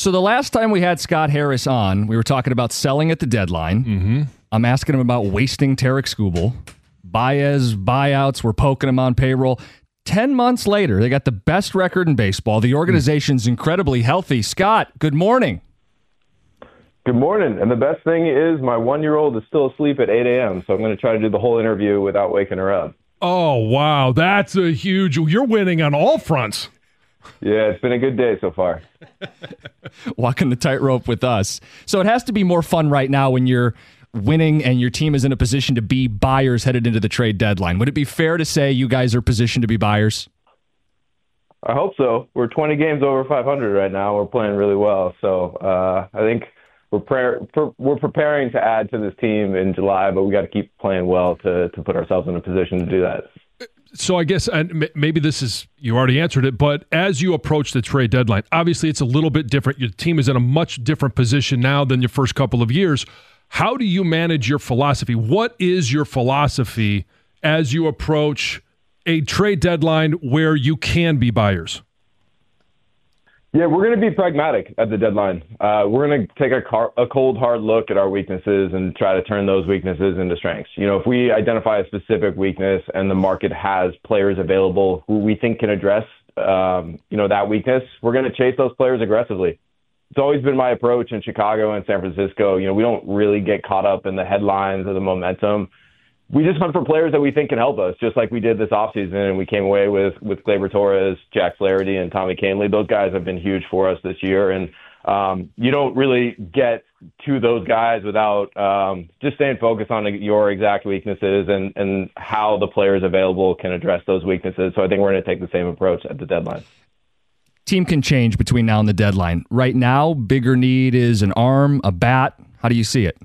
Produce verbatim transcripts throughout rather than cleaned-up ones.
So the last time we had Scott Harris on, we were talking about selling at the deadline. Mm-hmm. I'm asking him about wasting Tarek Skubal. Baez buyouts, we're poking him on payroll. Ten months later, they got the best record in baseball. The organization's incredibly healthy. Scott, good morning. Good morning. And the best thing is my one-year-old is still asleep at eight a.m., so I'm going to try to do the whole interview without waking her up. Oh, wow. That's a huge – you're winning on all fronts. Yeah, it's been a good day so far. Walking the tightrope with us. So it has to be more fun right now when you're winning and your team is in a position to be buyers headed into the trade deadline. Would it be fair to say you guys are positioned to be buyers? I hope so. We're twenty games over five hundred right now. We're playing really well. So uh, I think we're, pre- we're preparing to add to this team in July, but we got to keep playing well to, to put ourselves in a position to do that. So I guess, and maybe this is, you already answered it, but as you approach the trade deadline, obviously it's a little bit different. Your team is in a much different position now than your first couple of years. How do you manage your philosophy? What is your philosophy as you approach a trade deadline where you can be buyers? Yeah, we're going to be pragmatic at the deadline. Uh, we're going to take a, car- a cold, hard look at our weaknesses and try to turn those weaknesses into strengths. You know, if we identify a specific weakness and the market has players available who we think can address, um, you know, that weakness, we're going to chase those players aggressively. It's always been my approach in Chicago and San Francisco. You know, we don't really get caught up in the headlines or the momentum. We just hunt for players that we think can help us, just like we did this offseason, and we came away with with Gleyber Torres, Jack Flaherty, and Tommy Kahnle. Those guys have been huge for us this year, and um, you don't really get to those guys without um, just staying focused on your exact weaknesses and, and how the players available can address those weaknesses. So I think we're going to take the same approach at the deadline. Team can change between now and the deadline. Right now, bigger need is an arm, a bat. How do you see it?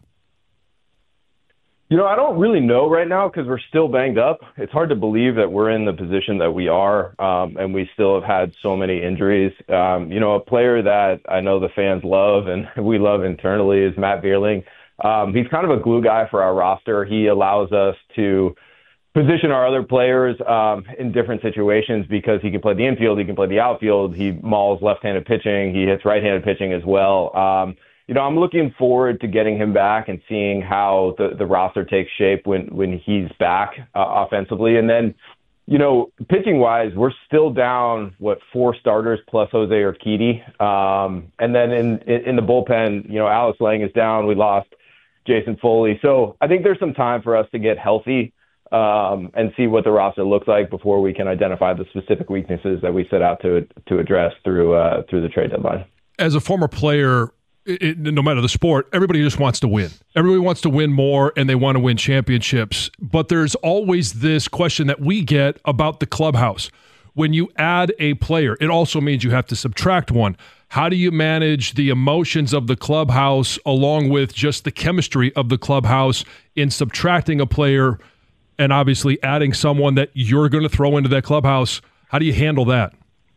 You know, I don't really know right now because we're still banged up. It's hard to believe that we're in the position that we are, um, and we still have had so many injuries. Um, you know, a player that I know the fans love and we love internally is Matt Vierling. Um, he's kind of a glue guy for our roster. He allows us to position our other players um, in different situations because he can play the infield, he can play the outfield, he mauls left-handed pitching, he hits right-handed pitching as well. Um, You know, I'm looking forward to getting him back and seeing how the, the roster takes shape when, when he's back uh, offensively. And then, you know, pitching-wise, we're still down, what, four starters plus Jose Urquidy. Um, and then in, in, in the bullpen, you know, Alex Lang is down. We lost Jason Foley. So I think there's some time for us to get healthy um, and see what the roster looks like before we can identify the specific weaknesses that we set out to to address through uh, through the trade deadline. As a former player, It, no matter the sport, everybody just wants to win. Everybody wants to win more, and they want to win championships. But there's always this question that we get about the clubhouse. When you add a player, it also means you have to subtract one. How do you manage the emotions of the clubhouse along with just the chemistry of the clubhouse in subtracting a player and obviously adding someone that you're going to throw into that clubhouse? How do you handle that?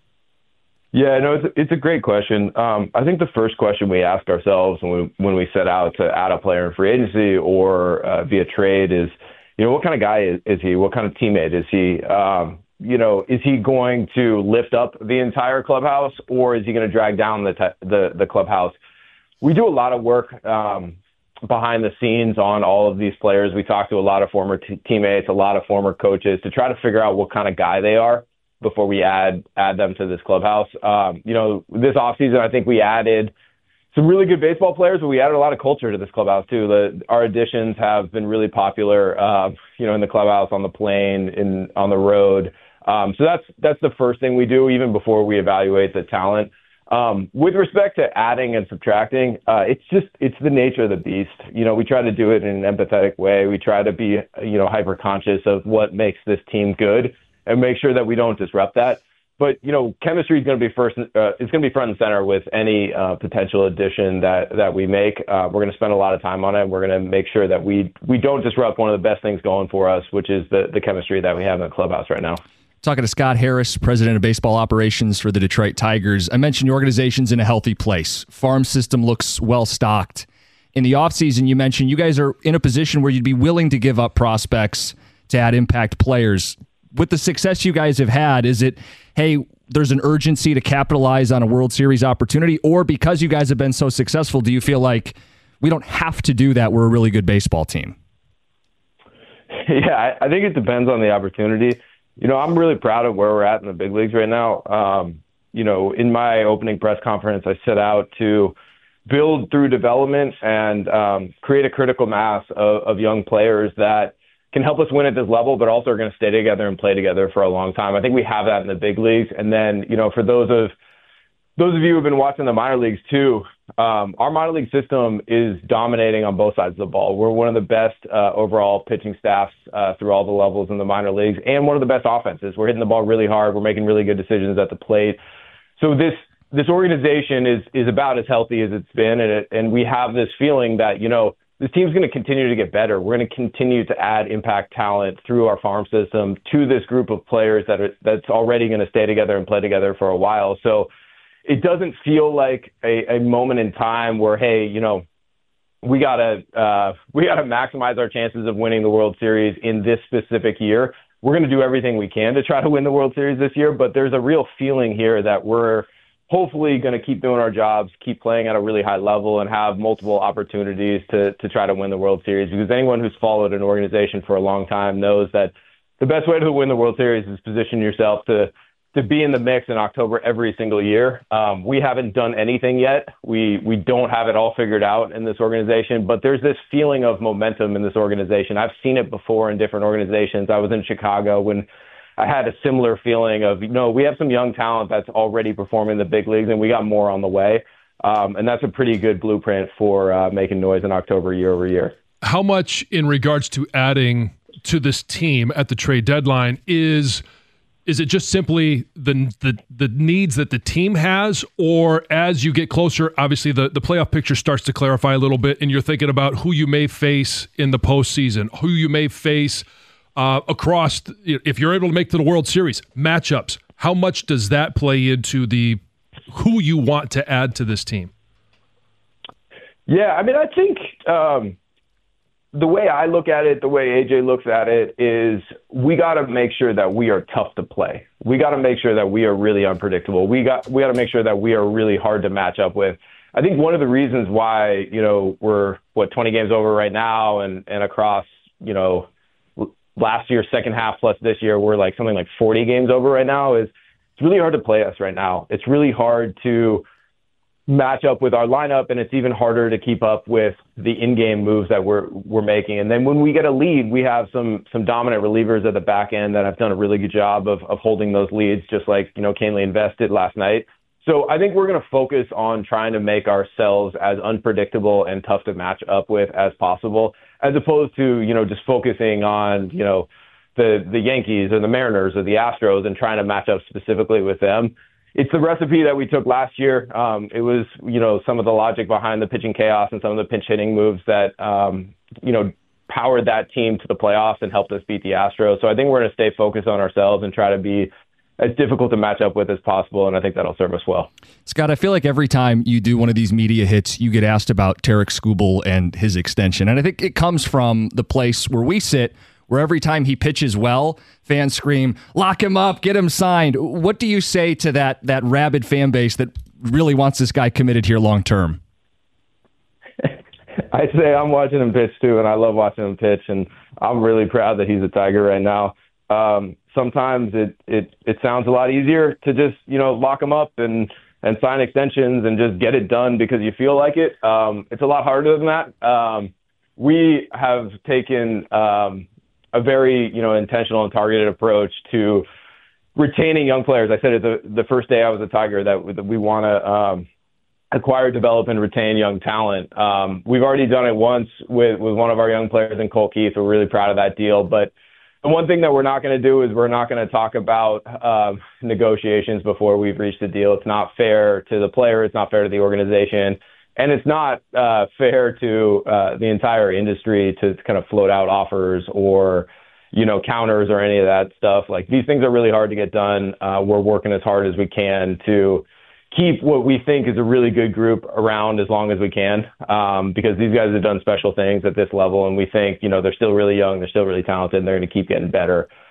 Yeah, no, it's a, it's a great question. Um, I think the first question we ask ourselves when we, when we set out to add a player in free agency or uh, via trade is, you know, what kind of guy is, is he? What kind of teammate is he? Um, you know, is he going to lift up the entire clubhouse or is he going to drag down the, te- the the clubhouse? We do a lot of work um, behind the scenes on all of these players. We talk to a lot of former t- teammates, a lot of former coaches to try to figure out what kind of guy they are before we add add them to this clubhouse. Um, you know, this offseason, I think we added some really good baseball players, but we added a lot of culture to this clubhouse too. The, our additions have been really popular, uh, you know, in the clubhouse, on the plane, in on the road. Um, so that's that's the first thing we do, even before we evaluate the talent. Um, with respect to adding and subtracting, uh, it's just it's the nature of the beast. You know, we try to do it in an empathetic way. We try to be, you know, hyper conscious of what makes this team good and make sure that we don't disrupt that. But, you know, chemistry is going to be first. Uh, it's going to be front and center with any uh, potential addition that, that we make. Uh, we're going to spend a lot of time on it. We're going to make sure that we we don't disrupt one of the best things going for us, which is the, the chemistry that we have in the clubhouse right now. Talking to Scott Harris, president of baseball operations for the Detroit Tigers. I mentioned your organization's in a healthy place. Farm system looks well-stocked. In the offseason, you mentioned you guys are in a position where you'd be willing to give up prospects to add impact players. With the success you guys have had, is it, hey, there's an urgency to capitalize on a World Series opportunity? Or because you guys have been so successful, do you feel like we don't have to do that? We're a really good baseball team. Yeah, I think it depends on the opportunity. You know, I'm really proud of where we're at in the big leagues right now. Um, you know, in my opening press conference, I set out to build through development and um, create a critical mass of, of young players that can help us win at this level, but also are going to stay together and play together for a long time. I think we have that in the big leagues. And then, you know, for those of those of you who've been watching the minor leagues too, um, our minor league system is dominating on both sides of the ball. We're one of the best uh, overall pitching staffs uh, through all the levels in the minor leagues, and one of the best offenses. We're hitting the ball really hard. We're making really good decisions at the plate. So this this organization is is about as healthy as it's been, and it, and we have this feeling that, you know, this team's going to continue to get better. We're going to continue to add impact talent through our farm system to this group of players that are, that's already going to stay together and play together for a while. So it doesn't feel like a, a moment in time where, hey, you know, we gotta uh, we gotta maximize our chances of winning the World Series in this specific year. We're going to do everything we can to try to win the World Series this year, but there's a real feeling here that we're hopefully going to keep doing our jobs, keep playing at a really high level, and have multiple opportunities to to try to win the World Series. Because anyone who's followed an organization for a long time knows that the best way to win the World Series is position yourself to to be in the mix in October every single year. Um, we haven't done anything yet. We we don't have it all figured out in this organization, but there's this feeling of momentum in this organization. I've seen it before in different organizations. I was in Chicago when I had a similar feeling of, you know, we have some young talent that's already performing in the big leagues, and we got more on the way. Um, and that's a pretty good blueprint for uh, making noise in October year over year. How much in regards to adding to this team at the trade deadline is is it just simply the, the the needs that the team has, or as you get closer, obviously the, the playoff picture starts to clarify a little bit, and you're thinking about who you may face in the postseason, who you may face Uh, across, if you're able to make to the World Series, matchups, how much does that play into the who you want to add to this team? Yeah, I mean, I think um, the way I look at it, the way A J looks at it, is we got to make sure that we are tough to play. We got to make sure that we are really unpredictable. We got we got to make sure that we are really hard to match up with. I think one of the reasons why, you know, we're what twenty games over right now, and and across, you know, last year's second half plus this year, we're like something like forty games over right now, is it's really hard to play us right now. It's really hard to match up with our lineup, and it's even harder to keep up with the in-game moves that we're we're making. And then when we get a lead, we have some some dominant relievers at the back end that have done a really good job of of holding those leads, just like, you know, Kahnle invested last night. So I think we're going to focus on trying to make ourselves as unpredictable and tough to match up with as possible, as opposed to, you know, just focusing on, you know, the the Yankees or the Mariners or the Astros and trying to match up specifically with them. It's the recipe that we took last year. Um, it was, you know, some of the logic behind the pitching chaos and some of the pinch hitting moves that, um, you know, powered that team to the playoffs and helped us beat the Astros. So I think we're going to stay focused on ourselves and try to be as difficult to match up with as possible, and I think that'll serve us well. Scott, I feel like every time you do one of these media hits, you get asked about Tarik Skubal and his extension. And I think it comes from the place where we sit, where every time he pitches well, fans scream, lock him up, get him signed. What do you say to that that rabid fan base that really wants this guy committed here long term? I say I'm watching him pitch too, and I love watching him pitch, and I'm really proud that he's a Tiger right now. Um, sometimes it, it, it sounds a lot easier to just, you know, lock them up and, and sign extensions and just get it done because you feel like it. Um, it's a lot harder than that. Um, we have taken um, a very, you know, intentional and targeted approach to retaining young players. I said it the, the first day I was a Tiger that, that we want to um, acquire, develop, and retain young talent. Um, we've already done it once with, with one of our young players in Colt Keith. We're really proud of that deal, but the one thing that we're not going to do is we're not going to talk about uh, negotiations before we've reached a deal. It's not fair to the player. It's not fair to the organization. And it's not uh, fair to uh, the entire industry to kind of float out offers or, you know, counters or any of that stuff. Like, these things are really hard to get done. Uh, we're working as hard as we can to keep what we think is a really good group around as long as we can, um, because these guys have done special things at this level, and we think, you know, they're still really young, they're still really talented, and they're going to keep getting better.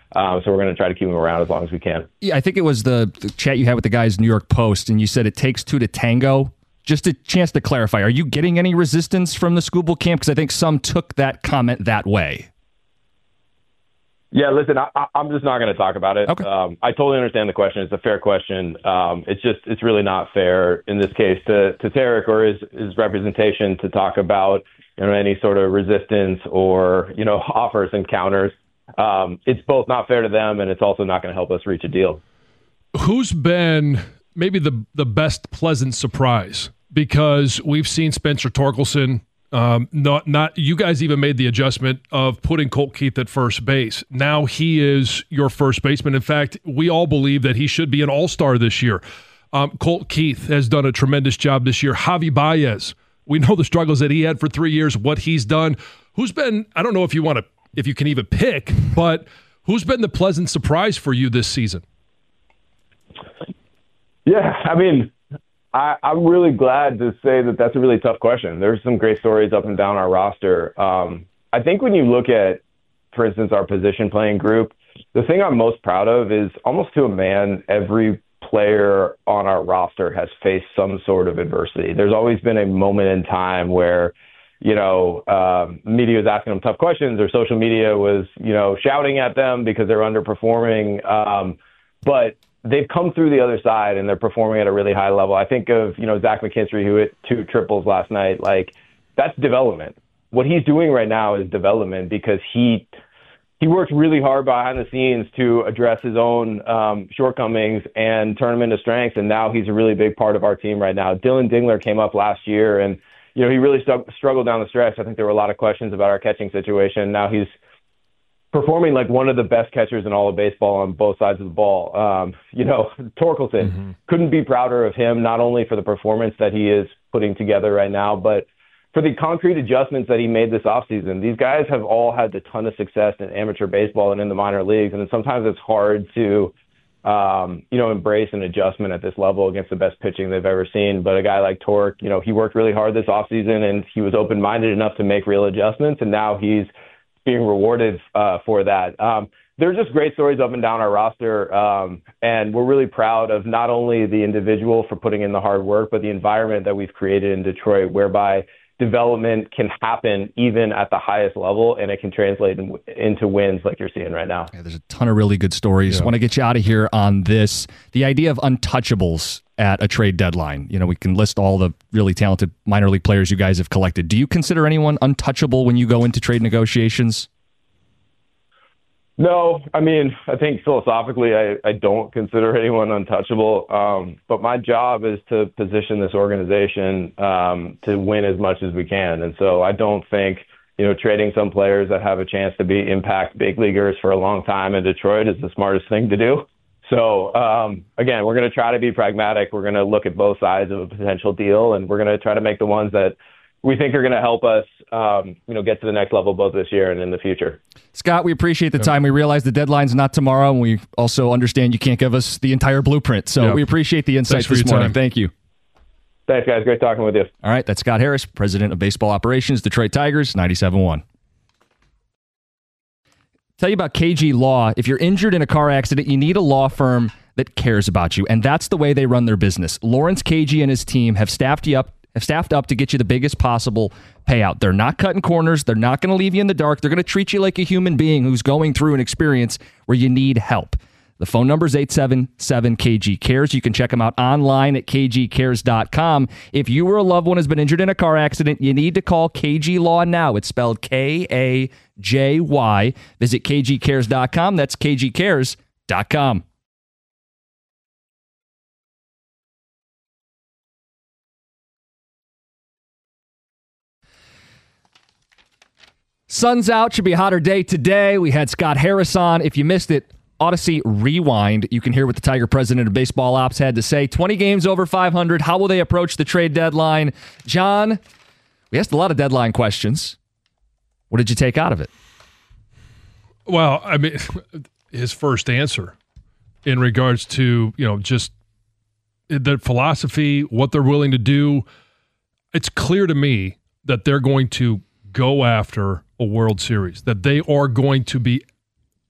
Um, so we're going to try to keep him around as long as we can. Yeah, I think it was the, the chat you had with the guys New York Post, and you said it takes two to tango. Just a chance to clarify, are you getting any resistance from the Skubal camp? Because I think some took that comment that way. Yeah, listen, I, I'm just not going to talk about it. Okay. Um, I totally understand the question. It's a fair question. Um, it's just, it's really not fair in this case to, to Tarek or his, his representation to talk about, you know, any sort of resistance or, you know, offers and counters. Um, it's both not fair to them, and it's also not going to help us reach a deal. Who's been maybe the, the best pleasant surprise? Because we've seen Spencer Torkelson. Um, not, not you guys even made the adjustment of putting Colt Keith at first base. Now he is your first baseman. In fact, we all believe that he should be an all-star this year. Um, Colt Keith has done a tremendous job this year. Javi Baez, we know the struggles that he had for three years, what he's done. Who's been, I don't know if you want to, if you can even pick, but who's been the pleasant surprise for you this season? Yeah, I mean, I, I'm really glad to say that that's a really tough question. There's some great stories up and down our roster. Um, I think when you look at, for instance, our position playing group, the thing I'm most proud of is almost to a man, every player on our roster has faced some sort of adversity. There's always been a moment in time where, you know, um, media was asking them tough questions or social media was, you know, shouting at them because they're underperforming. Um, but they've come through the other side and they're performing at a really high level. I think of, you know, Zach McKinstry, who hit two triples last night. Like, that's development. What he's doing right now is development because he he worked really hard behind the scenes to address his own um, shortcomings and turn them into strengths. And now he's a really big part of our team right now. Dylan Dingler came up last year and, you know, he really st- struggled down the stretch. I think there were a lot of questions about our catching situation. Now he's performing like one of the best catchers in all of baseball on both sides of the ball. Um, you know, Torkelson, mm-hmm. couldn't be prouder of him, not only for the performance that he is putting together right now, but for the concrete adjustments that he made this offseason. These guys have all had a ton of success in amateur baseball and in the minor leagues, and sometimes it's hard to, um, you know, embrace an adjustment at this level against the best pitching they've ever seen. But a guy like Torque, you know, he worked really hard this offseason, and he was open-minded enough to make real adjustments, and now he's being rewarded uh, for that. Um, there's just great stories up and down our roster, um, and we're really proud of not only the individual for putting in the hard work, but the environment that we've created in Detroit, whereby development can happen even at the highest level, and it can translate in, into wins like you're seeing right now. Yeah, there's a ton of really good stories. Yeah. Want to get you out of here on this. The idea of untouchables at a trade deadline. You know, we can list all the really talented minor league players you guys have collected. Do you consider anyone untouchable when you go into trade negotiations? No, I mean, I think philosophically, I, I don't consider anyone untouchable. Um, but my job is to position this organization um, to win as much as we can. And so I don't think, you know, trading some players that have a chance to be impact big leaguers for a long time in Detroit is the smartest thing to do. So, um, again, we're going to try to be pragmatic. We're going to look at both sides of a potential deal, and we're going to try to make the ones that we think are going to help us, um, you know, get to the next level both this year and in the future. Scott, we appreciate the time. We realize the deadline's not tomorrow, and we also understand you can't give us the entire blueprint. So yeah. we appreciate the insights this morning. Time. Thank you. Thanks, guys. Great talking with you. All right, that's Scott Harris, President of Baseball Operations, Detroit Tigers, ninety-seven point one. Tell you about K G Law. If you're injured in a car accident, you need a law firm that cares about you, and that's the way they run their business. Lawrence K G and his team have staffed you up have staffed up to get you the biggest possible payout. They're not cutting corners. They're not going to leave you in the dark. They're going to treat you like a human being who's going through an experience where you need help. The phone number is eight seven seven K G cares. You can check them out online at k g cares dot com. If you or a loved one has been injured in a car accident, you need to call K G Law now. It's spelled K A J Y. Visit k g cares dot com. That's k g cares dot com. Sun's out. Should be a hotter day today. We had Scott Harris on. If you missed it, Odyssey Rewind. You can hear what the Tiger president of baseball ops had to say. twenty games over five hundred. How will they approach the trade deadline? John, we asked a lot of deadline questions. What did you take out of it? Well, I mean, his first answer in regards to, you know, just their philosophy, what they're willing to do. It's clear to me that they're going to go after a World Series, that they are going to be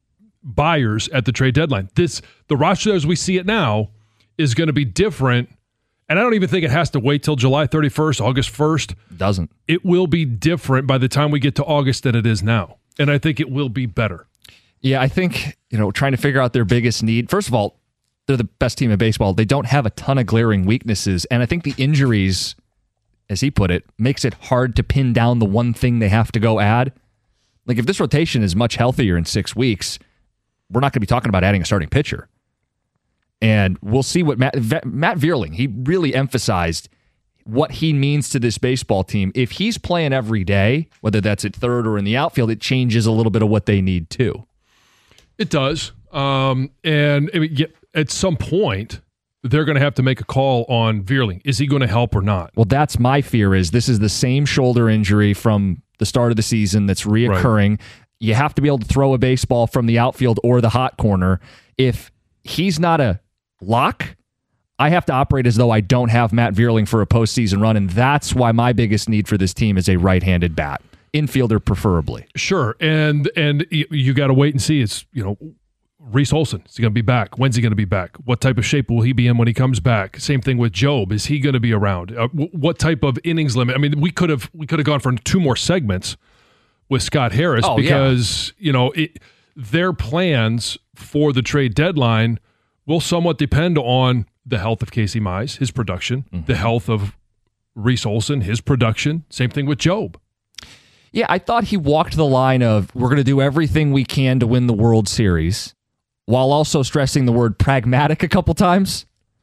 buyers at the trade deadline. This the roster as we see it now is going to be different, and I don't even think it has to wait till July thirty-first, August first. Doesn't. It will be different by the time we get to August than it is now, and I think it will be better. Yeah, I think, you know, trying to figure out their biggest need. First of all, they're the best team in baseball. They don't have a ton of glaring weaknesses, and I think the injuries, as he put it, makes it hard to pin down the one thing they have to go add. Like, if this rotation is much healthier in six weeks, we're not going to be talking about adding a starting pitcher. And we'll see what Matt, Matt Vierling, he really emphasized what he means to this baseball team. If he's playing every day, whether that's at third or in the outfield, it changes a little bit of what they need too. It does. Um, and I mean, yeah, at some point, they're going to have to make a call on Vierling. Is he going to help or not? Well, that's my fear, is this is the same shoulder injury from the start of the season that's reoccurring. Right. You have to be able to throw a baseball from the outfield or the hot corner. If he's not a lock, I have to operate as though I don't have Matt Vierling for a postseason run, and that's why my biggest need for this team is a right-handed bat, infielder preferably. Sure, and and you, you got to wait and see. It's, you know, Reese Olson, is he going to be back? When's he going to be back? What type of shape will he be in when he comes back? Same thing with Job. Is he going to be around? Uh, w- what type of innings limit? I mean, we could have we could have gone for two more segments with Scott Harris oh, because yeah. you know it, their plans for the trade deadline will somewhat depend on the health of Casey Mize, his production, mm-hmm. the health of Reese Olson, his production. Same thing with Job. Yeah, I thought he walked the line of we're going to do everything we can to win the World Series, while also stressing the word pragmatic a couple times.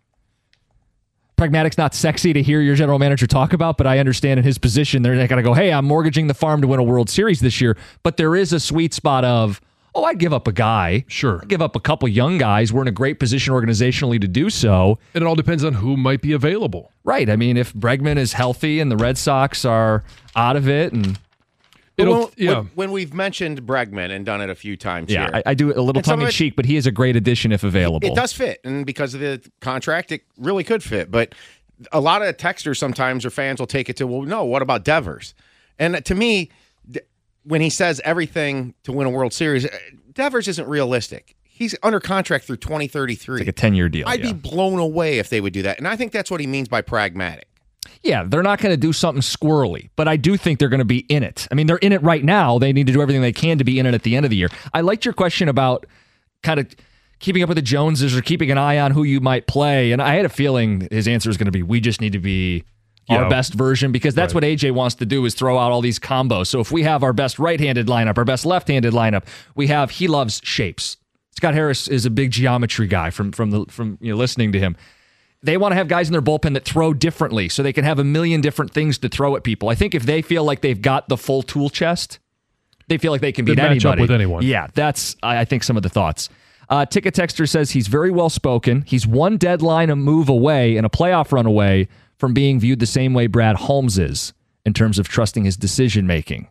Pragmatic's not sexy to hear your general manager talk about, but I understand in his position, they're not going to go, hey, I'm mortgaging the farm to win a World Series this year. But there is a sweet spot of, oh, I'd give up a guy. Sure. I'd give up a couple young guys. We're in a great position organizationally to do so. And it all depends on who might be available. Right. I mean, if Bregman is healthy and the Red Sox are out of it and... Well, yeah. when, when we've mentioned Bregman and done it a few times yeah, here. I, I do it a little tongue-in-cheek, but he is a great addition if available. It does fit, and because of the contract, it really could fit. But a lot of texters sometimes or fans will take it to, well, no, what about Devers? And to me, when he says everything to win a World Series, Devers isn't realistic. He's under contract through twenty thirty-three. It's like a ten-year deal. I'd yeah. be blown away if they would do that. And I think that's what he means by pragmatic. Yeah, they're not going to do something squirrely, but I do think they're going to be in it. I mean, they're in it right now. They need to do everything they can to be in it at the end of the year. I liked your question about kind of keeping up with the Joneses or keeping an eye on who you might play, and I had a feeling his answer is going to be, we just need to be yeah. our best version, because that's right. what A J wants to do, is throw out all these combos. So if we have our best right-handed lineup, our best left-handed lineup, we have, he loves shapes. Scott Harris is a big geometry guy from from the from you know listening to him. They want to have guys in their bullpen that throw differently so they can have a million different things to throw at people. I think if they feel like they've got the full tool chest, they feel like they can beat match anybody. Up with anyone. Yeah, that's, I, I think, some of the thoughts. Uh, Ticket Texter says he's very well-spoken. He's one deadline a move away and a playoff run away from being viewed the same way Brad Holmes is in terms of trusting his decision-making.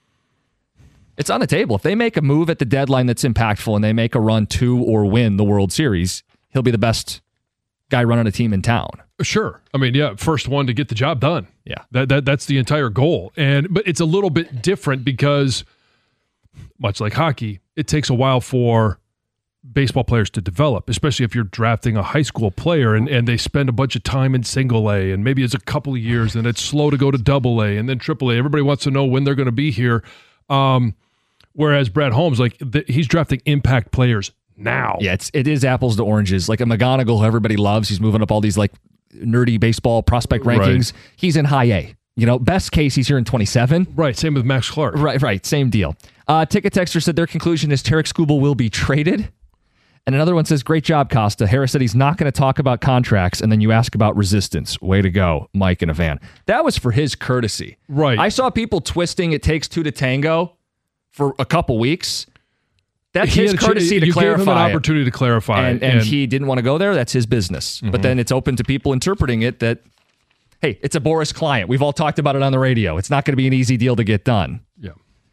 It's on the table. If they make a move at the deadline that's impactful and they make a run to or win the World Series, he'll be the best guy running a team in town. Sure. I mean, yeah, first one to get the job done. Yeah. That, that that's the entire goal. And but it's a little bit different because, much like hockey, it takes a while for baseball players to develop, especially if you're drafting a high school player and, and they spend a bunch of time in single A and maybe it's a couple of years and it's slow to go to double A and then triple A. Everybody wants to know when they're going to be here. Um, whereas Brad Holmes, like the, he's drafting impact players now. Yeah, it's it is apples to oranges. Like a McGonigal, who everybody loves. He's moving up all these like nerdy baseball prospect rankings. Right. He's in high A. You know, best case, he's here in twenty-seven. Right, same with Max Clark. Right, right, same deal. Uh, Ticket Texter said their conclusion is Tarek Skubal will be traded. And another one says, great job, Costa. Harris said he's not going to talk about contracts, and then you ask about resistance. Way to go, Mike in a van. That was for his courtesy. Right. I saw people twisting it takes two to tango for a couple weeks. That's he his courtesy to you clarify. You gave him an opportunity it. to clarify. And, and, and he didn't want to go there. That's his business. Mm-hmm. But then it's open to people interpreting it that, hey, it's a Boris client. We've all talked about it on the radio. It's not going to be an easy deal to get done. Yeah.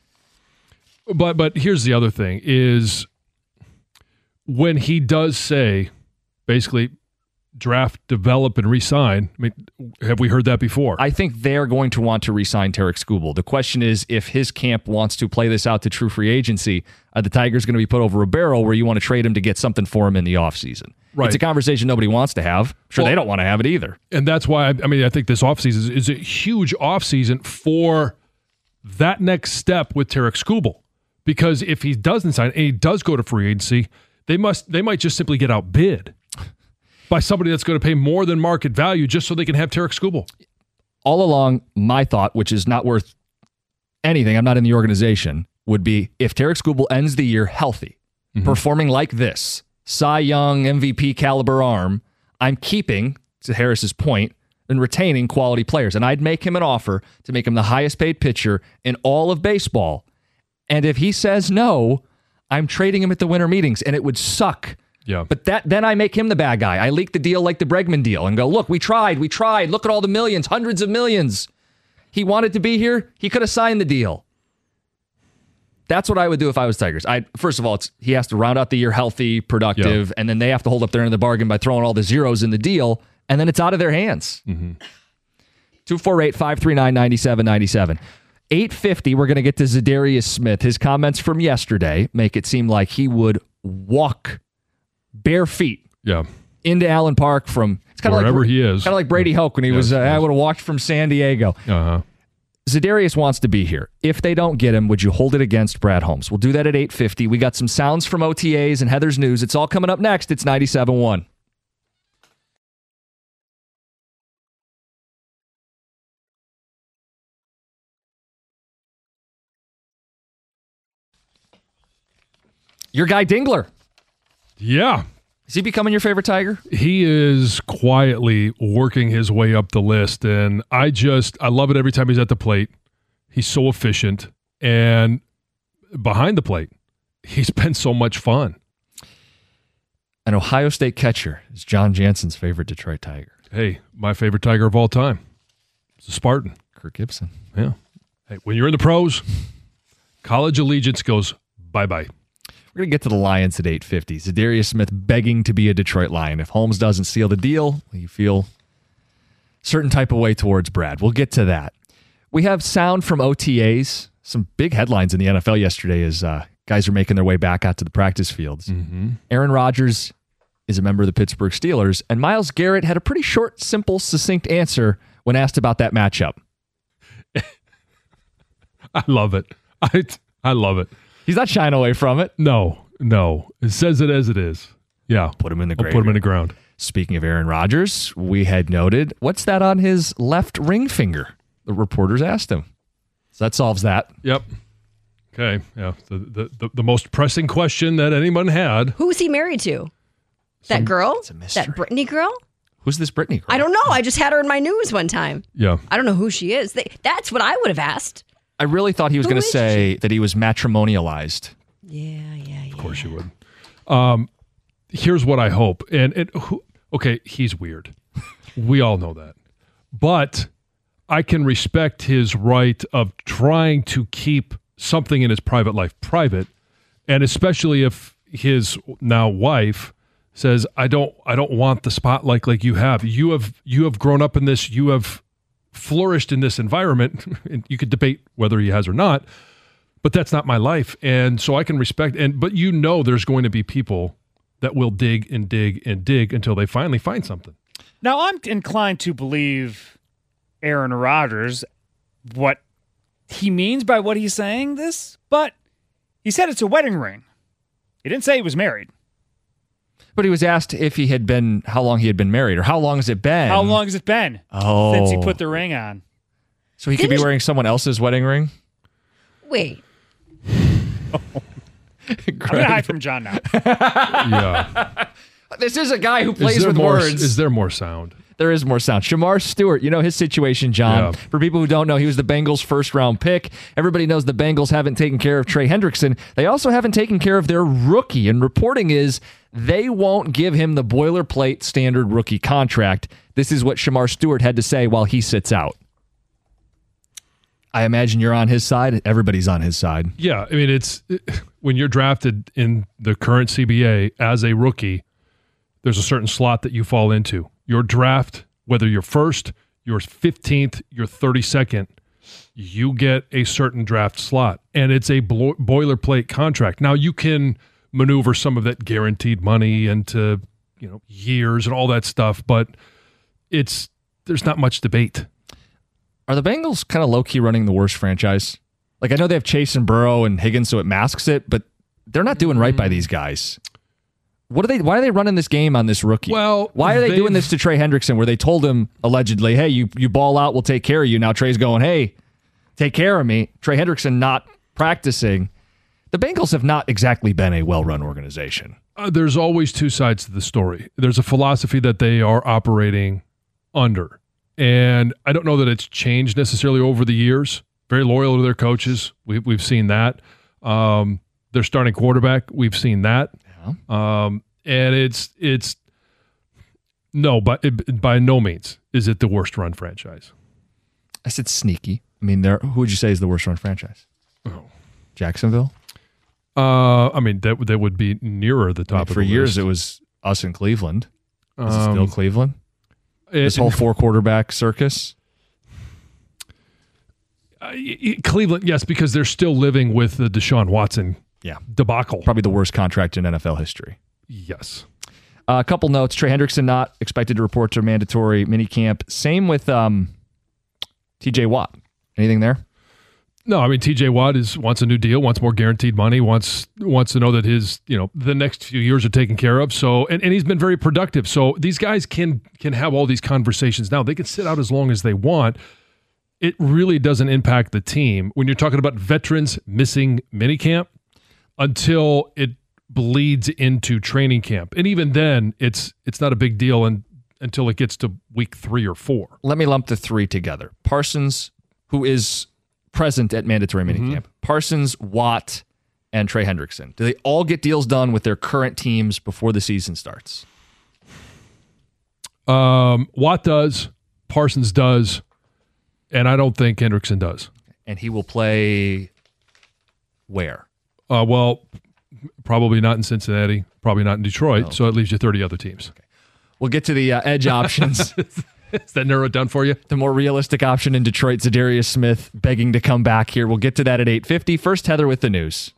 But but here's the other thing is when he does say, basically, draft, develop, and re-sign. I mean, have we heard that before? I think they're going to want to re-sign Tarek Skubal. The question is, if his camp wants to play this out to true free agency, are the Tigers going to be put over a barrel where you want to trade him to get something for him in the offseason? Right. It's a conversation nobody wants to have. Sure, well, they don't want to have it either. And that's why, I, I mean, I think this offseason is, is a huge offseason for that next step with Tarek Skubal. Because if he doesn't sign and he does go to free agency, they must they might just simply get outbid by somebody that's going to pay more than market value just so they can have Tarek Skubal. All along, my thought, which is not worth anything, I'm not in the organization, would be if Tarek Skubal ends the year healthy, mm-hmm. performing like this, Cy Young, M V P caliber arm, I'm keeping, to Harris's point, and retaining quality players. And I'd make him an offer to make him the highest paid pitcher in all of baseball. And if he says no, I'm trading him at the winter meetings, and it would suck. Yeah. But that then I make him the bad guy. I leak the deal like the Bregman deal and go, look, we tried, we tried. Look at all the millions, hundreds of millions. He wanted to be here. He could have signed the deal. That's what I would do if I was Tigers. I First of all, it's, he has to round out the year healthy, productive, yeah. and then they have to hold up their end of the bargain by throwing all the zeros in the deal, and then it's out of their hands. Mm-hmm. two four eight, five three nine, nine seven nine seven. eight fifty, we're going to get to Zadarius Smith. His comments from yesterday make it seem like he would walk bare feet yeah. into Allen Park from it's kind of wherever like, he is. Kind of like Brady Hoke when he yes, was, uh, yes. I would have walked from San Diego. Uh-huh. Zadarius wants to be here. If they don't get him, would you hold it against Brad Holmes? We'll do that at eight fifty. We got some sounds from O T As and Heather's News. It's all coming up next. It's ninety-seven point one. Your guy Dingler. Yeah. Is he becoming your favorite Tiger? He is quietly working his way up the list, and I just, I love it every time he's at the plate. He's so efficient, and behind the plate, he's been so much fun. An Ohio State catcher is John Jansen's favorite Detroit Tiger. Hey, my favorite Tiger of all time. It's a Spartan. Kirk Gibson. Yeah. Hey, when you're in the pros, college allegiance goes bye-bye. We're going to get to the Lions at eight fifty. Zadarius Smith begging to be a Detroit Lion. If Holmes doesn't seal the deal, you feel a certain type of way towards Brad. We'll get to that. We have sound from O T As. Some big headlines in the N F L yesterday as uh, guys are making their way back out to the practice fields. Mm-hmm. Aaron Rodgers is a member of the Pittsburgh Steelers, and Myles Garrett had a pretty short, simple, succinct answer when asked about that matchup. I love it. I I love it. He's not shying away from it. No, no. It says it as it is. Yeah. Put him in the I'll grave. Put him in the ground. Speaking of Aaron Rodgers, we had noted, what's that on his left ring finger? The reporters asked him. So that solves that. Yep. Okay. Yeah. The the, the, the most pressing question that anyone had. Who's he married to? That Some, girl? It's a mystery. That Brittany girl? Who's this Brittany girl? I don't know. I just had her in my news one time. Yeah. I don't know who she is. They, that's what I would have asked. I really thought he was going to say she? that he was matrimonialized. Yeah, yeah, yeah. Of course you would. Um, here's what I hope. And, and who, okay, he's weird. We all know that. But I can respect his right of trying to keep something in his private life private, and especially if his now wife says, I don't I don't want the spotlight like you have. You have you have grown up in this, you have flourished in this environment, and you could debate whether he has or not, but that's not my life. And so I can respect, and but you know there's going to be people that will dig and dig and dig until they finally find something. Now, I'm inclined to believe Aaron Rodgers, what he means by what he's saying this, but he said it's a wedding ring. He didn't say he was married. But he was asked if he had been, how long he had been married, or how long has it been? How long has it been oh. since he put the ring on? So he Didn't could be wearing someone else's wedding ring? Wait. I'm going to hide from John now. Yeah. This is a guy who plays is with more, words. Is there more sound? There is more sound. Shamar Stewart, you know his situation, John. Yeah. For people who don't know, he was the Bengals' first-round pick. Everybody knows the Bengals haven't taken care of Trey Hendrickson. They also haven't taken care of their rookie, and reporting is they won't give him the boilerplate standard rookie contract. This is what Shamar Stewart had to say while he sits out. I imagine you're on his side. Everybody's on his side. Yeah, I mean, it's when you're drafted in the current C B A as a rookie, there's a certain slot that you fall into. Your draft, whether you're first, you're fifteenth, you're thirty-second, you get a certain draft slot, and it's a blo- boilerplate contract. Now you can maneuver some of that guaranteed money into, you know, years and all that stuff, but it's there's not much debate. Are the Bengals kind of low-key running the worst franchise? Like, I know they have Chase and Burrow and Higgins, so it masks it, but they're not doing right by these guys. What are they? Why are they running this game on this rookie? Well, why are they doing this to Trey Hendrickson, where they told him allegedly, "Hey, you you ball out, we'll take care of you." Now Trey's going, "Hey, take care of me." Trey Hendrickson not practicing. The Bengals have not exactly been a well-run organization. Uh, there's always two sides to the story. There's a philosophy that they are operating under, and I don't know that it's changed necessarily over the years. Very loyal to their coaches. We, we've seen that. Um, their starting quarterback, we've seen that. Um, and it's it's no, but it, by no means is it the worst run franchise. I said sneaky. I mean, there. Who would you say is the worst run franchise? Oh. Jacksonville. Uh, I mean that that would be nearer the top. I mean, of for the years, list. it was us in Cleveland. Is Um, it still Cleveland? It, This whole four quarterback circus. uh, Cleveland, yes, because they're still living with the Deshaun Watson Yeah, debacle. probably the worst contract in N F L history. Yes. Uh, a couple notes. Trey Hendrickson not expected to report to mandatory minicamp. Same with um, T J Watt. Anything there? No, I mean T J Watt is wants a new deal, wants more guaranteed money, wants wants to know that his you know the next few years are taken care of. So and, and he's been very productive. So these guys can can have all these conversations now. They can sit out as long as they want. It really doesn't impact the team when you're talking about veterans missing minicamp until it bleeds into training camp, and even then, it's it's not a big deal and, until it gets to week three or four. Let me lump the three together. Parsons, who is present at mandatory minicamp. Mm-hmm. Parsons, Watt, and Trey Hendrickson. Do they all get deals done with their current teams before the season starts? Um, Watt does, Parsons does, and I don't think Hendrickson does. And he will play where? Uh, well, probably not in Cincinnati, probably not in Detroit, No. so it leaves you thirty other teams. We'll get to the uh, edge options. Is that narrow it down for you? The more realistic option in Detroit, Zadarius Smith begging to come back here. We'll get to that at eight fifty. First, Heather with the news.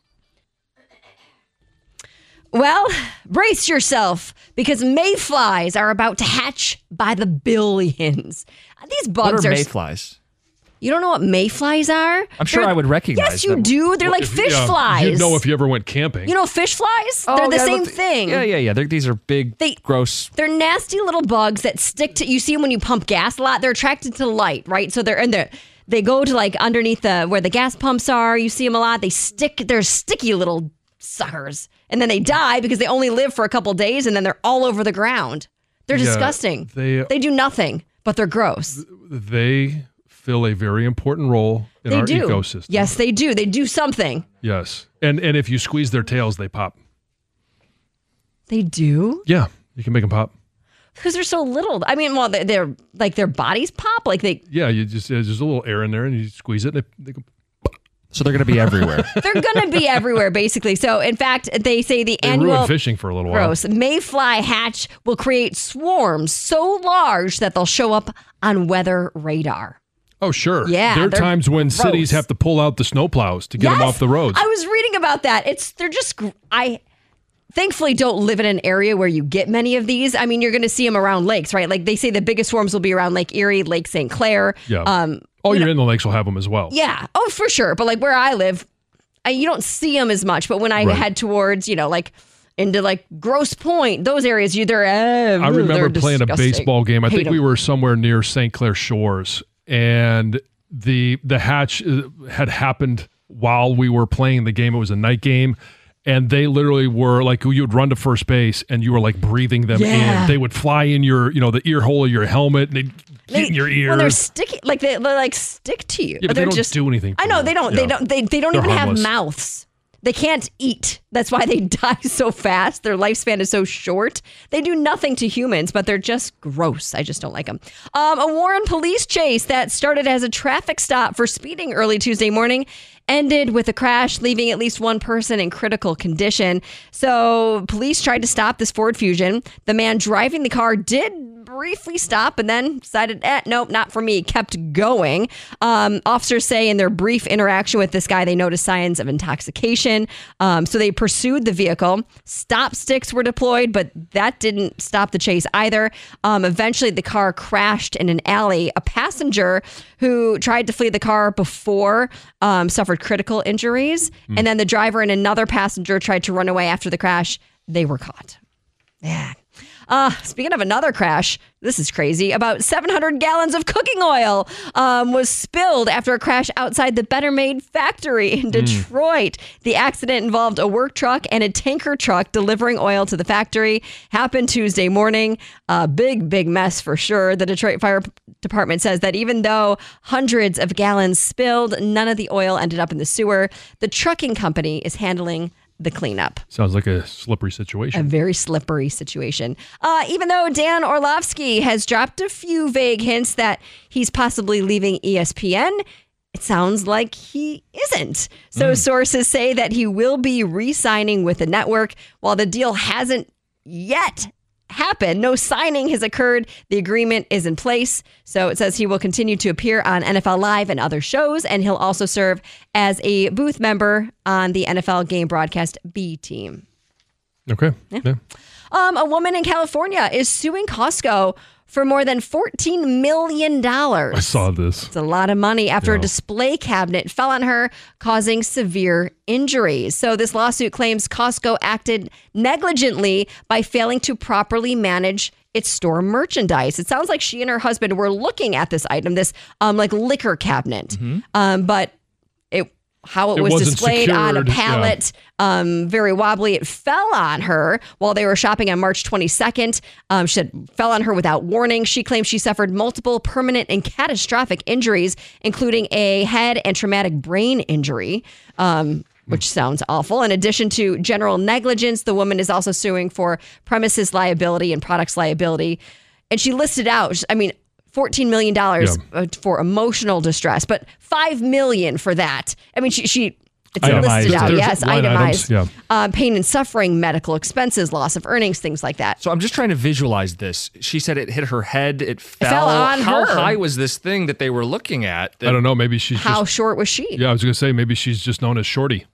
Well, brace yourself because mayflies are about to hatch by the billions. These What bugs are are. mayflies? You don't know what mayflies are? I'm sure They're- I would recognize Yes, you them. do. They're like If- fish yeah, flies. You'd know if you ever went camping. You know fish flies? Oh, They're the yeah, I same looked- thing. Yeah, yeah, yeah. They're, these are big, They- gross. They're nasty little bugs that stick to. You see them when you pump gas a lot. They're attracted to light, right? So they're and they they go to like underneath the where the gas pumps are. You see them a lot. They stick. They're sticky little suckers, and then they die because they only live for a couple days, and then they're all over the ground. They're Yeah, disgusting. they- they do nothing, but they're gross. They fill a very important role in They our do. ecosystem. Yes, they do. They do something. Yes. And and if you squeeze their tails, they pop. They do Yeah, you can make them pop. because they're so little. I mean, well, they're, they're like their bodies pop. Like they Yeah, you just there's just a little air in there, and you squeeze it, and they, they go. So they're going to be everywhere. they're gonna be everywhere, basically. So, in fact, they say the They annual ruined fishing for a little while. gross mayfly hatch will create swarms so large that they'll show up on weather radar. Oh, sure. Yeah, There are they're times when cities gross. have to pull out the snowplows to get them Yes! off the roads. I was reading about that. It's they're just gr- I thankfully don't live in an area where you get many of these. I mean, you're going to see them around lakes, right? Like they say the biggest swarms will be around Lake Erie, Lake Saint Clair. yeah. Um, All you your know- inland lakes will have them as well. yeah. Oh, for sure. But like where I live, I, you don't see them as much. But when I Right. head towards, you know, like into like Grosse Pointe, those areas, you they're. Uh, I remember they're playing a disgusting. baseball game. I Hate think we 'em. were somewhere near Saint Clair Shores, and the the hatch uh, had happened while we were playing the game. It was a night game, and they literally were like you would run to first base, and you were like breathing them Yeah. in. They would fly in your you know the ear hole of your helmet, and they'd get in your ear. Well, they're sticky, like they, they like stick to you. Yeah, but they're they don't just, do anything I to know you. they don't. Yeah. They don't. They, they don't They're even harmless. have mouths. They can't eat. That's why they die so fast. Their lifespan is so short. They do nothing to humans, but they're just gross. I just don't like them. Um, a Warren police chase that started as a traffic stop for speeding early Tuesday morning ended with a crash, leaving at least one person in critical condition. So police tried to stop this Ford Fusion. The man driving the car did briefly stop and then decided, eh, nope, not for me, kept going. Um, officers say in their brief interaction with this guy, they noticed signs of intoxication. Um, so they pursued the vehicle. Stop sticks were deployed, but that didn't stop the chase either. Um, eventually, the car crashed in an alley. A passenger who tried to flee the car before um, suffered critical injuries. Mm. And then the driver and another passenger tried to run away after the crash. They were caught. Yeah. Uh, speaking of another crash, this is crazy. About seven hundred gallons of cooking oil um, was spilled after a crash outside the Better Made factory in Detroit. Mm. The accident involved a work truck and a tanker truck delivering oil to the factory. Happened Tuesday morning. A big, big mess for sure. The Detroit Fire Department says that even though hundreds of gallons spilled, none of the oil ended up in the sewer. The trucking company is handling the cleanup. Sounds like a slippery situation. A very slippery situation. Uh, even though Dan Orlovsky has dropped a few vague hints that he's possibly leaving E S P N, it sounds like he isn't. So mm. sources say that he will be re-signing with the network. While the deal hasn't yet happened, no signing has occurred. The agreement is in place. So it says he will continue to appear on N F L Live and other shows, and he'll also serve as a booth member on the N F L game broadcast B team. Okay. Yeah. yeah. Um, a woman in California is suing Costco for more than fourteen million dollars. I saw this. It's a lot of money after yeah. a display cabinet fell on her, causing severe injuries. So this lawsuit claims Costco acted negligently by failing to properly manage its store merchandise. It sounds like she and her husband were looking at this item, this um, like liquor cabinet, mm-hmm. um, but it how it, it was displayed secured. on a pallet, yeah. um, very wobbly. It fell on her while they were shopping on March twenty-second. Um, she said, fell on her without warning. She claims she suffered multiple permanent and catastrophic injuries, including a head and traumatic brain injury, um, which sounds awful. In addition to general negligence, the woman is also suing for premises liability and products liability. And she listed out, I mean, fourteen million dollars yeah. for emotional distress, but five million dollars for that. I mean, she, she it's itemized. listed out. There's yes, line itemized. Items, yeah. Uh, pain and suffering, medical expenses, loss of earnings, things like that. So I'm just trying to visualize this. She said it hit her head. It fell. It fell on How her. high was this thing that they were looking at? That- I don't know. Maybe she's How just, short was she? Yeah, I was going to say maybe she's just known as Shorty.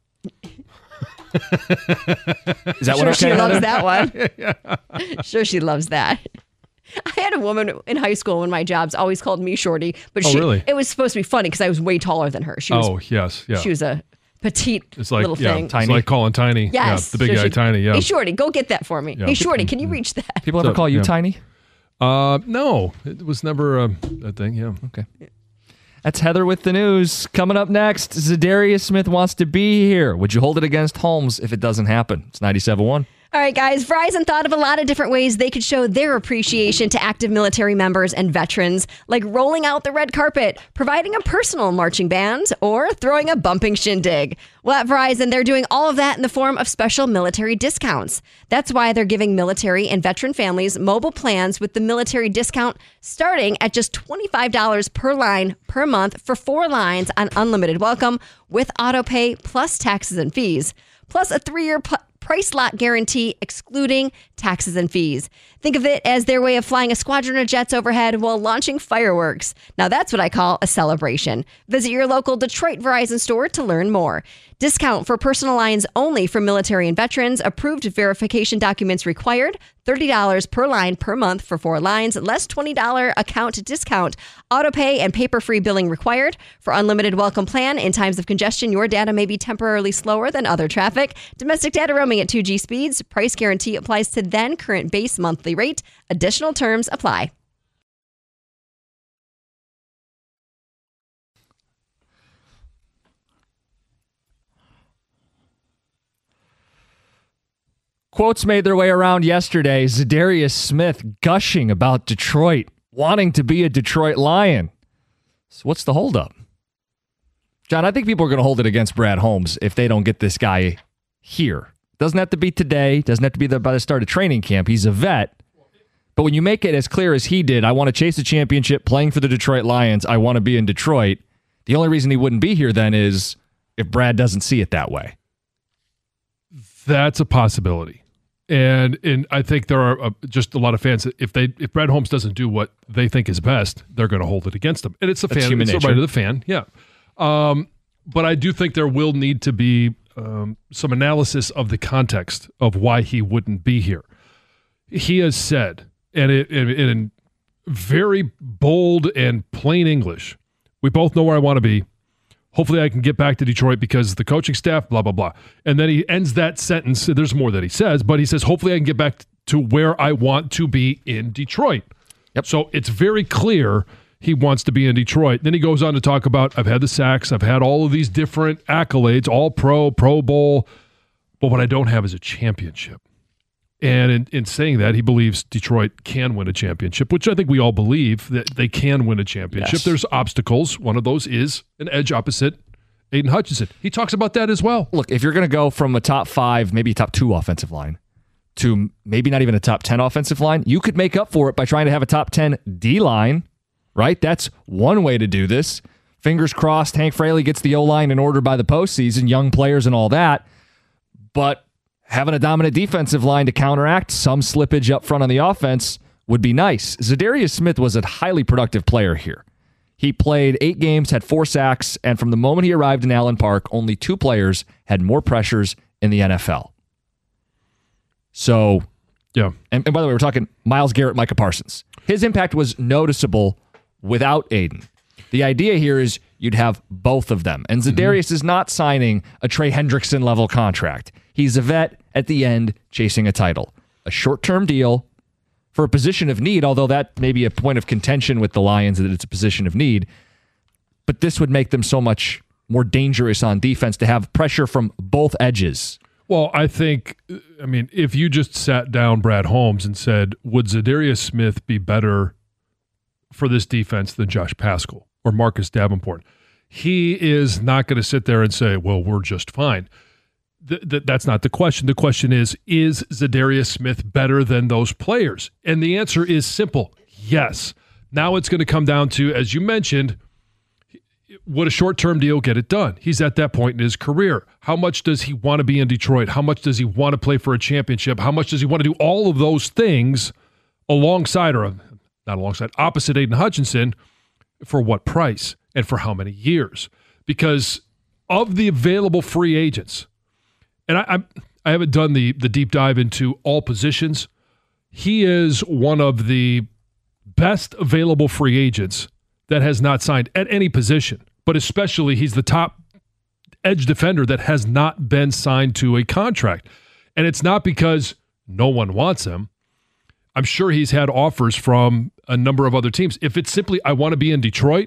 Is that sure what she okay? loves that one. yeah. Sure she loves that. I had a woman in high school when my jobs always called me Shorty, but oh, she, really? it was supposed to be funny because I was way taller than her. She was, oh, yes. Yeah. She was a petite it's like, little yeah, thing. It's like calling Tiny. Yes. Yeah, the big so guy Tiny. Yeah. Hey, Shorty, go get that for me. Yeah. Hey, Shorty, can you reach that? People ever So, call you yeah. Tiny? Uh, no, it was never a, a thing. Yeah. Okay. That's Heather with the news. Coming up next, Zadarius Smith wants to be here. Would you hold it against Holmes if it doesn't happen? It's ninety-seven point one. All right, guys, Verizon thought of a lot of different ways they could show their appreciation to active military members and veterans, like rolling out the red carpet, providing a personal marching band, or throwing a bumping shindig. Well, at Verizon, they're doing all of that in the form of special military discounts. That's why they're giving military and veteran families mobile plans with the military discount starting at just twenty-five dollars per line per month for four lines on unlimited welcome with auto pay plus taxes and fees, plus a three-year pl- price lock guarantee excluding taxes and fees. Think of it as their way of flying a squadron of jets overhead while launching fireworks. Now that's what I call a celebration. Visit your local Detroit Verizon store to learn more. Discount for personal lines only for military and veterans. Approved verification documents required. thirty dollars per line per month for four lines. Less twenty dollars account discount. Auto pay and paper-free billing required. For unlimited welcome plan, in times of congestion, your data may be temporarily slower than other traffic. Domestic data roaming at two G speeds. Price guarantee applies to then current base monthly rate. Additional terms apply. Quotes made their way around yesterday. Zadarius Smith gushing about Detroit, wanting to be a Detroit Lion. So what's the holdup? John, I think people are going to hold it against Brad Holmes if they don't get this guy here. Doesn't have to be today. Doesn't have to be the, by the start of training camp. He's a vet. But when you make it as clear as he did, I want to chase a championship playing for the Detroit Lions. I want to be in Detroit. The only reason he wouldn't be here then is if Brad doesn't see it that way. That's a possibility. And and I think there are uh, just a lot of fans that if they if Brad Holmes doesn't do what they think is best, they're going to hold it against him. And it's the That's fan, human it's the nature. right of the fan, yeah. Um, but I do think there will need to be um, some analysis of the context of why he wouldn't be here. He has said, and it, in, in very bold and plain English, we both know where I want to be. Hopefully I can get back to Detroit because the coaching staff, blah, blah, blah. And then he ends that sentence. There's more that he says, but he says, hopefully I can get back to where I want to be in Detroit. Yep. So it's very clear he wants to be in Detroit. Then he goes on to talk about, I've had the sacks, I've had all of these different accolades, all pro, Pro Bowl, but what I don't have is a championship. And in, in saying that, he believes Detroit can win a championship, which I think we all believe that they can win a championship. Yes. There's obstacles. One of those is an edge opposite Aiden Hutchinson. He talks about that as well. Look, if you're going to go from a top five, maybe top two offensive line to maybe not even a top ten offensive line, you could make up for it by trying to have a top ten D-line, right? That's one way to do this. Fingers crossed Hank Fraley gets the O-line in order by the postseason, young players and all that. But having a dominant defensive line to counteract some slippage up front on the offense would be nice. Zadarius Smith was a highly productive player here. He played eight games, had four sacks, and from the moment he arrived in Allen Park, only two players had more pressures in the N F L. So, Yeah. and, and by the way, we're talking Myles Garrett, Micah Parsons. His impact was noticeable without Aiden. The idea here is you'd have both of them. And Zadarius mm-hmm. is not signing a Trey Hendrickson level contract. He's a vet at the end chasing a title. A short-term deal for a position of need, although that may be a point of contention with the Lions that it's a position of need. But this would make them so much more dangerous on defense to have pressure from both edges. Well, I think, I mean, if you just sat down Brad Holmes and said, would Zadarius Smith be better for this defense than Josh Paschal or Marcus Davenport? He is not going to sit there and say, well, we're just fine. Th- th- that's not the question. The question is, is Zadarius Smith better than those players? And the answer is simple, yes. Now it's going to come down to, as you mentioned, would a short-term deal get it done? He's at that point in his career. How much does he want to be in Detroit? How much does he want to play for a championship? How much does he want to do all of those things alongside, or not alongside, opposite Aiden Hutchinson, for what price and for how many years? Because of the available free agents, and I, I, I haven't done the, the deep dive into all positions, he is one of the best available free agents that has not signed at any position, but especially he's the top edge defender that has not been signed to a contract. And it's not because no one wants him. I'm sure he's had offers from a number of other teams. If it's simply, I want to be in Detroit,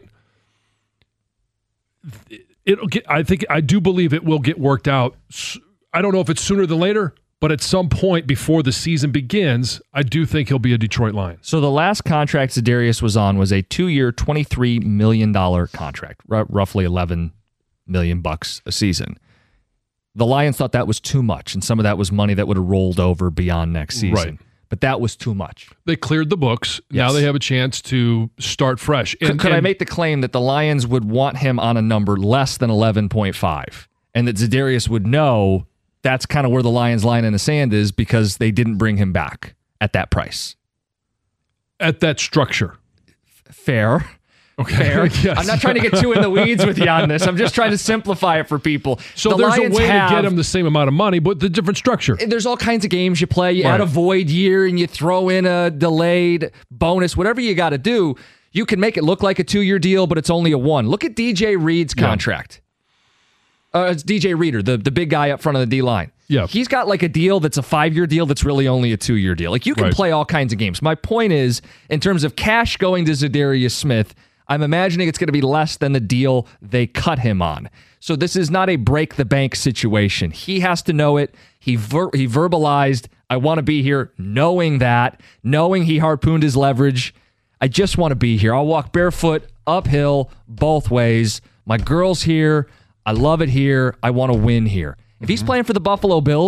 it'll get, I think, I do believe it will get worked out. I don't know if it's sooner than later, but at some point before the season begins, I do think he'll be a Detroit Lion. So the last contract Zadarius was on was a two-year, twenty-three million dollars contract, r- roughly eleven million bucks a season. The Lions thought that was too much, and some of that was money that would have rolled over beyond next season. Right. But that was too much. They cleared the books. Yes. Now they have a chance to start fresh. Could, And, could I and- make the claim that the Lions would want him on a number less than eleven point five, and that Zadarius would know that's kind of where the Lions' line in the sand is because they didn't bring him back at that price? at that structure? Fair. Okay. Fair. Yes. I'm not trying to get too in the weeds with you on this. I'm just trying to simplify it for people. So The there's Lions a way have, to get him the same amount of money, but the different structure. There's all kinds of games you play. You Right. add a void year and you throw in a delayed bonus, whatever you got to do. You can make it look like a two-year deal, but it's only a one. Look at D J Reed's contract. Uh, it's D J Reader, the, the big guy up front of the D-line. Yeah. He's got like a deal that's a five-year deal that's really only a two-year deal. Like you can Right. play all kinds of games. My point is, in terms of cash going to Zadarius Smith, I'm imagining it's going to be less than the deal they cut him on. So this is not a break-the-bank situation. He has to know it. He ver- he verbalized, I want to be here, knowing that, knowing he harpooned his leverage. I just want to be here. I'll walk barefoot, uphill, both ways. My girl's here. I love it here. I want to win here. If he's playing for the Buffalo Bills,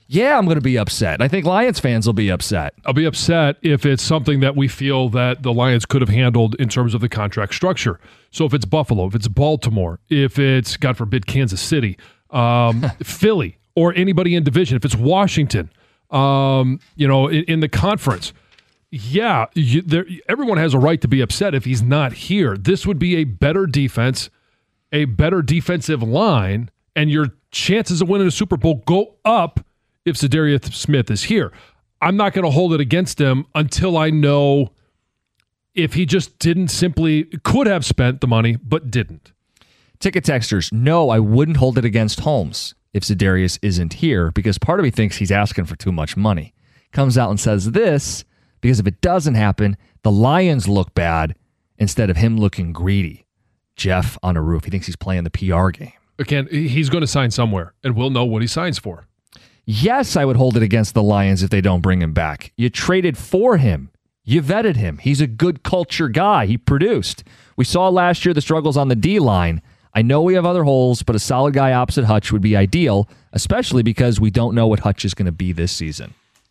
Yeah, I'm going to be upset. I think Lions fans will be upset. I'll be upset if it's something that we feel that the Lions could have handled in terms of the contract structure. So if it's Buffalo, if it's Baltimore, if it's, God forbid, Kansas City, um, Philly, or anybody in division, if it's Washington, um, you know, in, in the conference, yeah, you, there, everyone has a right to be upset if he's not here. This would be a better defense, a better defensive line, and your chances of winning a Super Bowl go up if Za'Darius Smith is here. I'm not going to hold it against him until I know if he just didn't simply, could have spent the money, but didn't. Ticket texters, no, I wouldn't hold it against Holmes if Za'Darius isn't here, because part of me thinks he's asking for too much money. Comes out and says this, because if it doesn't happen, the Lions look bad instead of him looking greedy. Jeff on a roof. He thinks he's playing the P R game. Again, he's going to sign somewhere, and we'll know what he signs for. Yes, I would hold it against the Lions if they don't bring him back. You traded for him. You vetted him. He's a good culture guy. He produced. We saw last year the struggles on the D-line. I know we have other holes, but a solid guy opposite Hutch would be ideal, especially because we don't know what Hutch is going to be this season.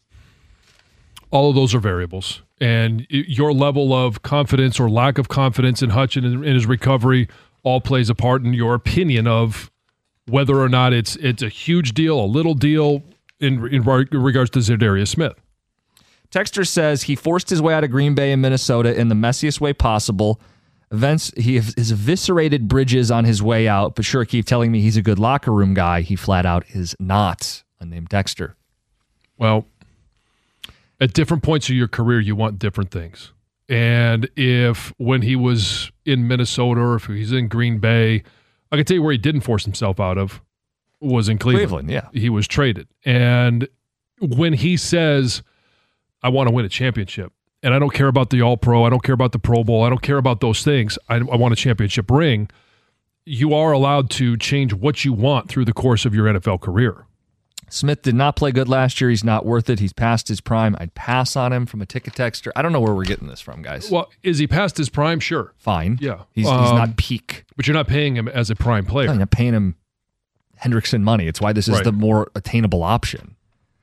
All of those are variables. And your level of confidence or lack of confidence in Hutch and in his recovery all plays a part in your opinion of whether or not it's it's a huge deal, a little deal in, in regards to Za'Darius Smith. Texter says he forced his way out of Green Bay and Minnesota in the messiest way possible. Events, he has eviscerated bridges on his way out, but sure, keep telling me he's a good locker room guy. He flat out is not. Unnamed Texter. Well, at different points of your career, you want different things. And if when he was in Minnesota or if he's in Green Bay, I can tell you where he didn't force himself out of was in Cleveland. Cleveland, yeah. He was traded. And when he says, I want to win a championship, and I don't care about the All-Pro, I don't care about the Pro Bowl, I don't care about those things, I, I want a championship ring, you are allowed to change what you want through the course of your N F L career. Smith did not play good last year. He's not worth it. He's past his prime. I'd pass on him from a ticket texter. I don't know where we're getting this from, guys. Well, is he past his prime? Sure. Fine. Yeah. He's, um, he's not peak. But you're not paying him as a prime player. I'm not paying him Hendrickson money. It's why this is Right. the more attainable option.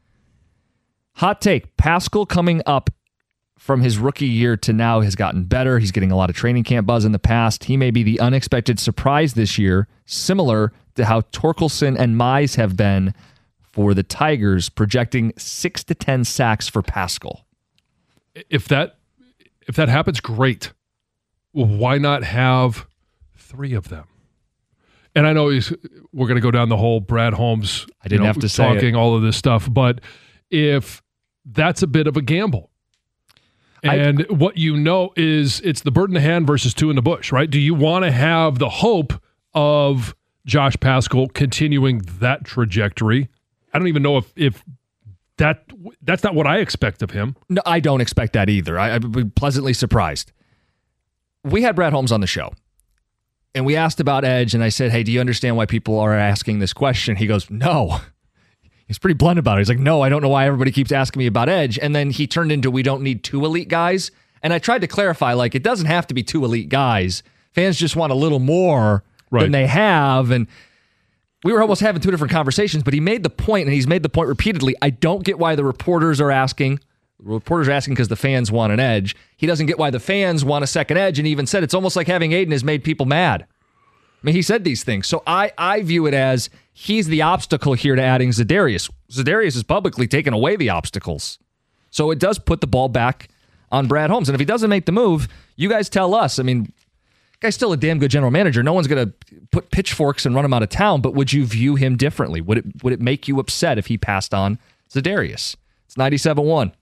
Hot take. Pascal coming up from his rookie year to now has gotten better. He's getting a lot of training camp buzz in the past. He may be the unexpected surprise this year, similar to how Torkelson and Mize have been for the Tigers, projecting six to ten sacks for Pascal. If that if that happens, great. Well, why not have three of them? And I know he's, we're going to go down the whole Brad Holmes. I didn't you know, have to say talking it. all of this stuff, but if that's a bit of a gamble. And I, what you know is it's the bird in the hand versus two in the bush, right? Do you want to have the hope of Josh Pascal continuing that trajectory? I don't even know if if that that's not what I expect of him. No, I don't expect that either. I, I'd be pleasantly surprised. We had Brad Holmes on the show, and we asked about edge, and I said, hey, do you understand why people are asking this question? He goes, no. He's pretty blunt about it. He's like, no, I don't know why everybody keeps asking me about edge. And then he turned into, we don't need two elite guys. And I tried to clarify, like, it doesn't have to be two elite guys. Fans just want a little more right. than they have, and we were almost having two different conversations, but he made the point, and he's made the point repeatedly. I don't get why the reporters are asking. The reporters are asking because the fans want an edge. He doesn't get why the fans want a second edge, and he even said it's almost like having Aiden has made people mad. I mean, he said these things. So I, I view it as he's the obstacle here to adding Za'Darius. Za'Darius has publicly taken away the obstacles. So it does put the ball back on Brad Holmes. And if he doesn't make the move, you guys tell us. I mean, guy's still a damn good general manager. No one's going to put pitchforks and run him out of town, but would you view him differently? Would it would it make you upset if he passed on Za'Darius? It's ninety-seven one.